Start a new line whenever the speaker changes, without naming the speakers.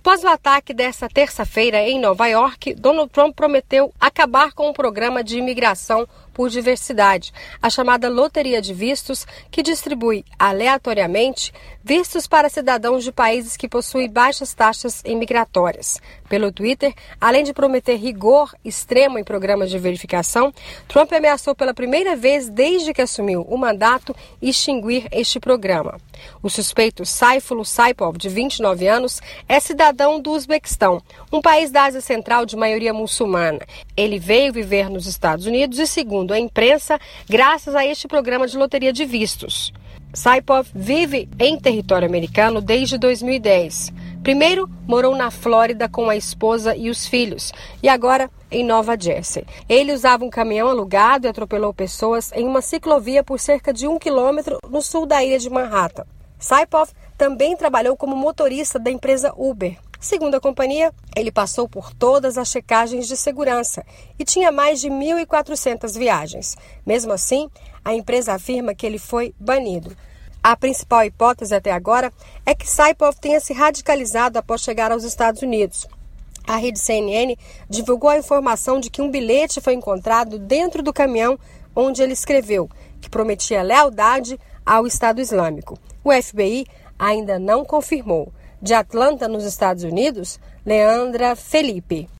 Após o ataque desta terça-feira em Nova York, Donald Trump prometeu acabar com o programa de imigração por diversidade, a chamada Loteria de Vistos, que distribui aleatoriamente vistos para cidadãos de países que possuem baixas taxas imigratórias. Pelo Twitter, além de prometer rigor extremo em programas de verificação, Trump ameaçou pela primeira vez desde que assumiu o mandato extinguir este programa. O suspeito Sayfullo Saipov, de 29 anos, é cidadão do Uzbequistão, um país da Ásia Central de maioria muçulmana. Ele veio viver nos Estados Unidos e, segundo a imprensa, graças a este programa de loteria de vistos. Saipov vive em território americano desde 2010. Primeiro, morou na Flórida com a esposa e os filhos, e agora em Nova Jersey. Ele usava um caminhão alugado e atropelou pessoas em uma ciclovia por cerca de 1 quilômetro no sul da ilha de Manhattan. Saipov também trabalhou como motorista da empresa Uber. Segundo a companhia, ele passou por todas as checagens de segurança e tinha mais de 1.400 viagens. Mesmo assim, a empresa afirma que ele foi banido. A principal hipótese até agora é que Saipov tenha se radicalizado após chegar aos Estados Unidos. A rede CNN divulgou a informação de que um bilhete foi encontrado dentro do caminhão onde ele escreveu que prometia lealdade ao Estado Islâmico. O FBI ainda não confirmou. De Atlanta, nos Estados Unidos, Leandra Felipe.